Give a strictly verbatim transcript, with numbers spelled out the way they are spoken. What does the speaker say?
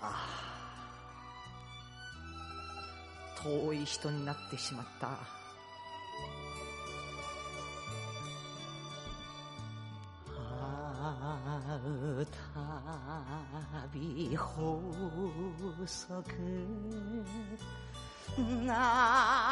ああ、遠い人になってしまった。会うたび細くな